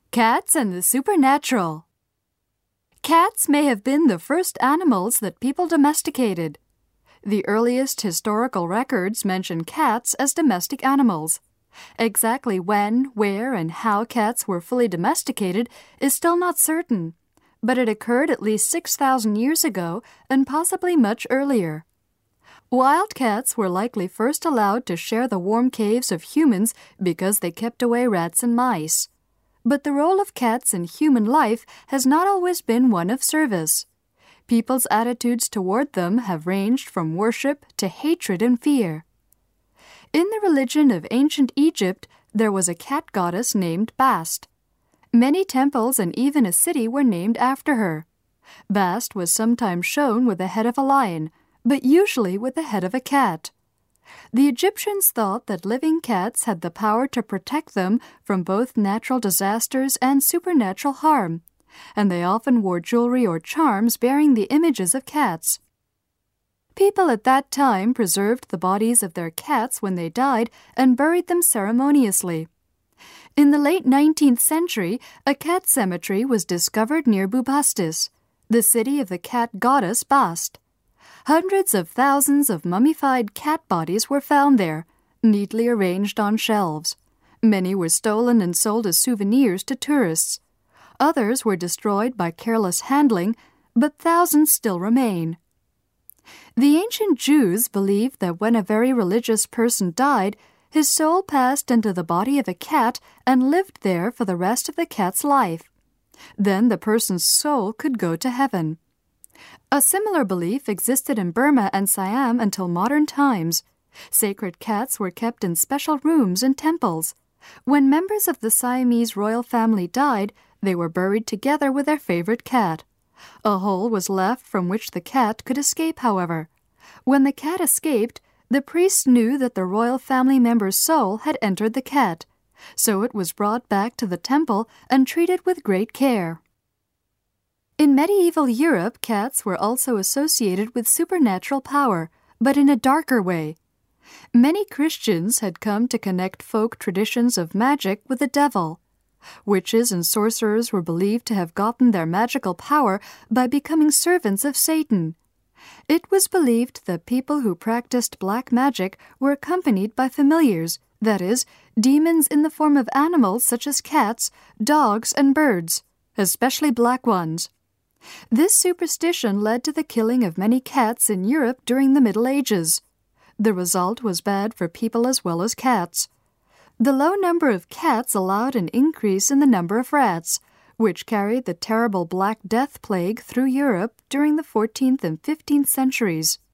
Cats and the Supernatural. Cats may have been the first animals that people domesticated. The earliest historical records mention cats as domestic animals. Exactly when, where, and how cats were fully domesticated is still not certain, but it occurred at least 6,000 years ago and possibly much earlier. Wild cats were likely first allowed to share the warm caves of humans because they kept away rats and mice. But the role of cats in human life has not always been one of service. People's attitudes toward them have ranged from worship to hatred and fear. In the religion of ancient Egypt, there was a cat goddess named Bast. Many temples and even a city were named after her. Bast was sometimes shown with the head of a lion, but usually with the head of a cat. The Egyptians thought that living cats had the power to protect them from both natural disasters and supernatural harm, and they often wore jewelry or charms bearing the images of cats. People at that time preserved the bodies of their cats when they died and buried them ceremoniously. In the late 19th century, a cat cemetery was discovered near Bubastis, the city of the cat goddess Bast. Hundreds of thousands of mummified cat bodies were found there, neatly arranged on shelves. Many were stolen and sold as souvenirs to tourists. Others were destroyed by careless handling, but thousands still remain. The ancient Jews believed that when a very religious person died, his soul passed into the body of a cat and lived there for the rest of the cat's life. Then the person's soul could go to heaven. A similar belief existed in Burma and Siam until modern times. Sacred cats were kept in special rooms in temples. When members of the Siamese royal family died, they were buried together with their favorite cat. A hole was left from which the cat could escape, however. When the cat escaped, the priests knew that the royal family member's soul had entered the cat, so it was brought back to the temple and treated with great care. In medieval Europe, cats were also associated with supernatural power, but in a darker way. Many Christians had come to connect folk traditions of magic with the devil. Witches and sorcerers were believed to have gotten their magical power by becoming servants of Satan. It was believed that people who practiced black magic were accompanied by familiars, that is, demons in the form of animals such as cats, dogs, and birds, especially black ones. This superstition led to the killing of many cats in Europe during the Middle Ages. The result was bad for people as well as cats. The low number of cats allowed an increase in the number of rats, which carried the terrible Black Death plague through Europe during the 14th and 15th centuries.